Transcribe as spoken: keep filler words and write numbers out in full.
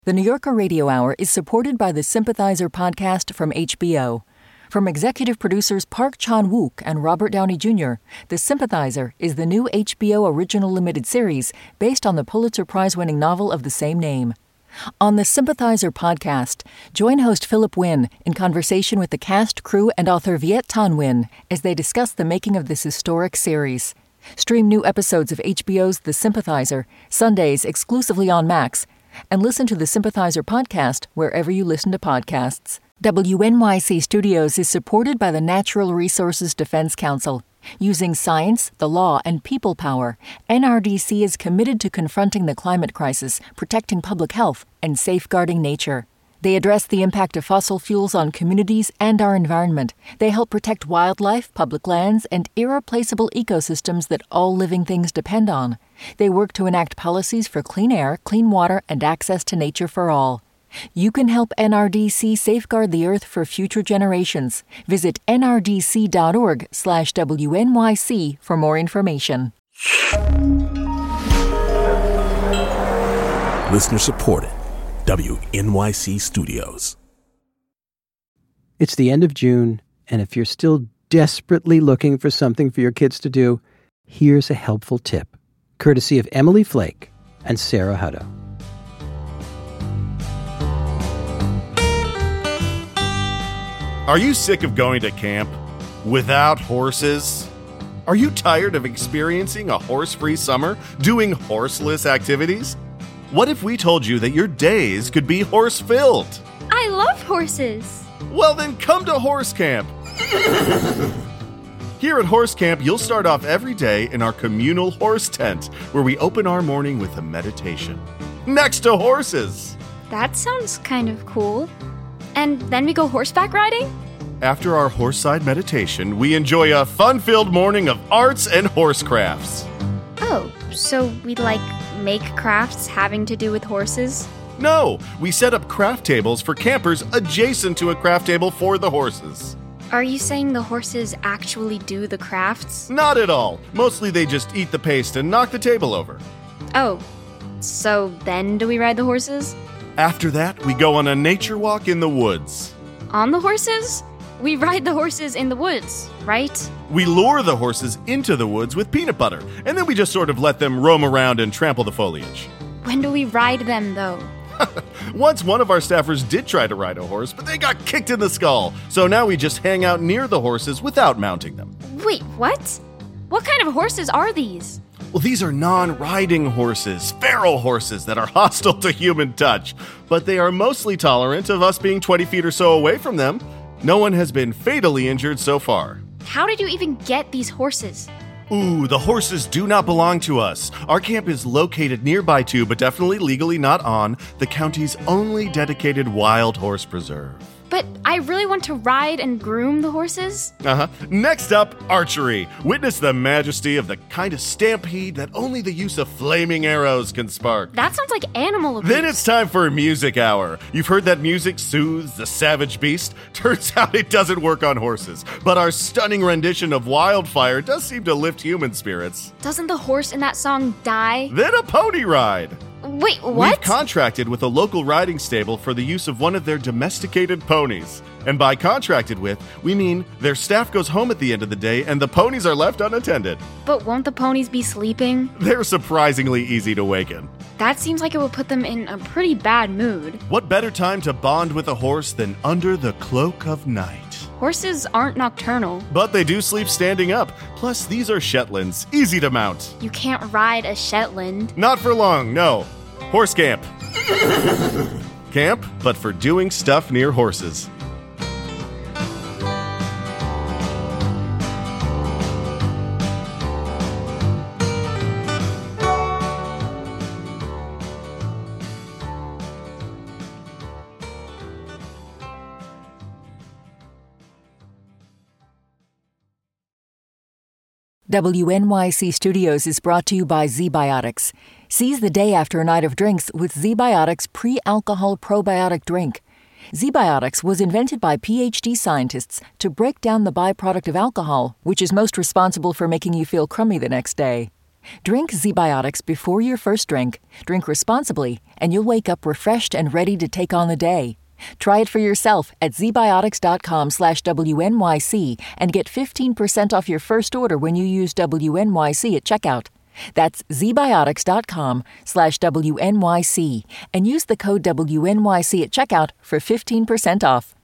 The New Yorker Radio Hour is supported by the Sympathizer podcast from H B O. From executive producers Park Chan-wook and Robert Downey Junior, The Sympathizer is the new H B O original limited series based on the Pulitzer Prize-winning novel of the same name. On the Sympathizer podcast, join host Philip Wynn in conversation with the cast, crew, and author Viet Thanh Nguyen as they discuss the making of this historic series. Stream new episodes of H B O's The Sympathizer, Sundays exclusively on Max, and listen to the Sympathizer podcast wherever you listen to podcasts. W N Y C Studios is supported by the Natural Resources Defense Council. Using science, the law, and people power, N R D C is committed to confronting the climate crisis, protecting public health, and safeguarding nature. They address the impact of fossil fuels on communities and our environment. They help protect wildlife, public lands, and irreplaceable ecosystems that all living things depend on. They work to enact policies for clean air, clean water, and access to nature for all. You can help N R D C safeguard the Earth for future generations. Visit nrdc.org slash WNYC for more information. Listener supported. W N Y C Studios. It's the end of June, and if you're still desperately looking for something for your kids to do, here's a helpful tip, courtesy of Emily Flake and Sarah Hutto. Are you sick of going to camp without horses? Are you tired of experiencing a horse-free summer, doing horseless activities? What if we told you that your days could be horse-filled? I love horses. Well, then come to Horse Camp. Here at Horse Camp, you'll start off every day in our communal horse tent, where we open our morning with a meditation. Next to horses. That sounds kind of cool. And then we go horseback riding? After our horseside meditation, we enjoy a fun-filled morning of arts and horse crafts. Oh, so we like make crafts having to do with horses? No, we set up craft tables for campers adjacent to a craft table for the horses. Are you saying the horses actually do the crafts? Not at all. Mostly they just eat the paste and knock the table over. Oh, so then do we ride the horses? After that, we go on a nature walk in the woods. On the horses? We ride the horses in the woods, right? We lure the horses into the woods with peanut butter, and then we just sort of let them roam around and trample the foliage. When do we ride them, though? Once one of our staffers did try to ride a horse, but they got kicked in the skull. So now we just hang out near the horses without mounting them. Wait, what? What kind of horses are these? Well, these are non-riding horses, feral horses that are hostile to human touch. But they are mostly tolerant of us being twenty feet or so away from them. No one has been fatally injured so far. How did you even get these horses? Ooh, the horses do not belong to us. Our camp is located nearby to, but definitely legally not on, the county's only dedicated wild horse preserve. But I really want to ride and groom the horses. Uh-huh. Next up, archery. Witness the majesty of the kind of stampede that only the use of flaming arrows can spark. That sounds like animal abuse. Then it's time for Music Hour. You've heard that music soothes the savage beast? Turns out it doesn't work on horses. But our stunning rendition of Wildfire does seem to lift human spirits. Doesn't the horse in that song die? Then a pony ride. Wait, what? We've contracted with a local riding stable for the use of one of their domesticated ponies. And by contracted with, we mean their staff goes home at the end of the day and the ponies are left unattended. But won't the ponies be sleeping? They're surprisingly easy to waken. That seems like it would put them in a pretty bad mood. What better time to bond with a horse than under the cloak of night? Horses aren't nocturnal. But they do sleep standing up. Plus, these are Shetlands, easy to mount. You can't ride a Shetland. Not for long, no. Horse camp. Camp, but for doing stuff near horses. W N Y C Studios is brought to you by ZBiotics. Seize the day after a night of drinks with ZBiotics pre-alcohol probiotic drink. ZBiotics was invented by P H D scientists to break down the byproduct of alcohol, which is most responsible for making you feel crummy the next day. Drink ZBiotics before your first drink, drink responsibly, and you'll wake up refreshed and ready to take on the day. Try it for yourself at zbiotics.com slash WNYC and get fifteen percent off your first order when you use W N Y C at checkout. That's zbiotics.com slash WNYC and use the code W N Y C at checkout for fifteen percent off.